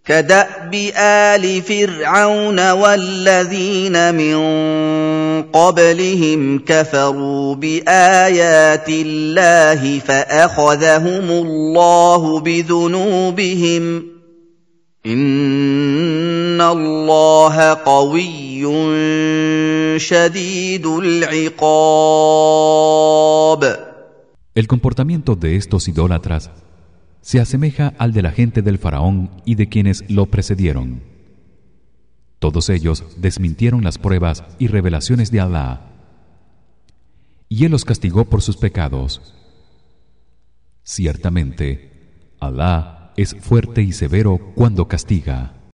كدأب آل فرعون والذين من قبلهم كفروا بآيات الله فأخذهم الله بذنوبهم إن الله قوي شديد العقاب. El comportamiento de estos idólatras se asemeja al de la gente del faraón y de quienes lo precedieron. Todos ellos desmintieron las pruebas y revelaciones de Alá, y él los castigó por sus pecados. Ciertamente, Alá es fuerte y severo cuando castiga.